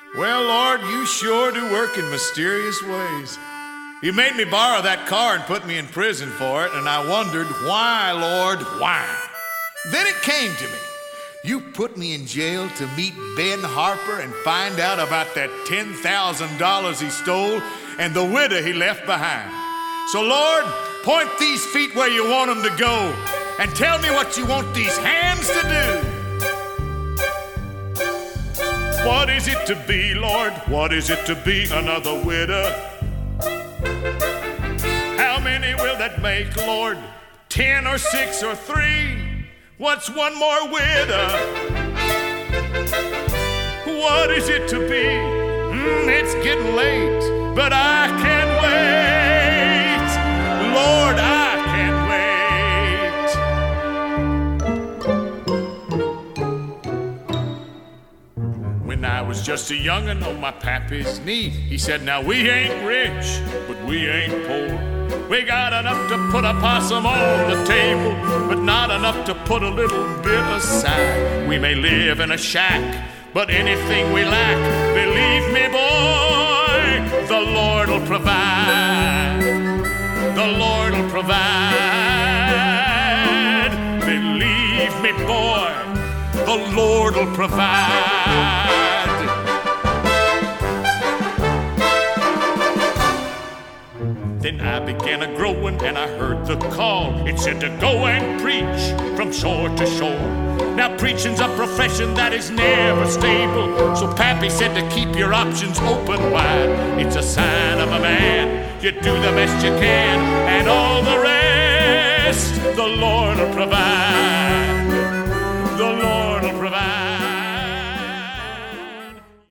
Well, Lord, you sure do work in mysterious ways. You made me borrow that car and put me in prison for it, and I wondered, why, Lord, why? Then it came to me. You put me in jail to meet Ben Harper and find out about that $10,000 he stole and the widow he left behind. So, Lord, point these feet where you want them to go and tell me what you want these hands to do. What is it to be, Lord? What is it to be another widow? How many will that make, Lord? 10 or 6 or 3? What's one more widow? What is it to be? It's getting late, but I can't wait. Lord, I can't wait. When I was just a young'un on my pappy's knee, he said, now we ain't rich, but we ain't poor. We got enough to put a possum on the table, but not enough to put a little bit aside. We may live in a shack, but anything we lack, believe me, boy, the Lord will provide. The Lord will provide. Believe me, boy, the Lord will provide. Then I began a-growing and I heard the call. It said to go and preach from shore to shore. Now preaching's a profession that is never stable, so Pappy said to keep your options open wide. It's a sign of a man, you do the best you can, and all the rest the Lord will provide.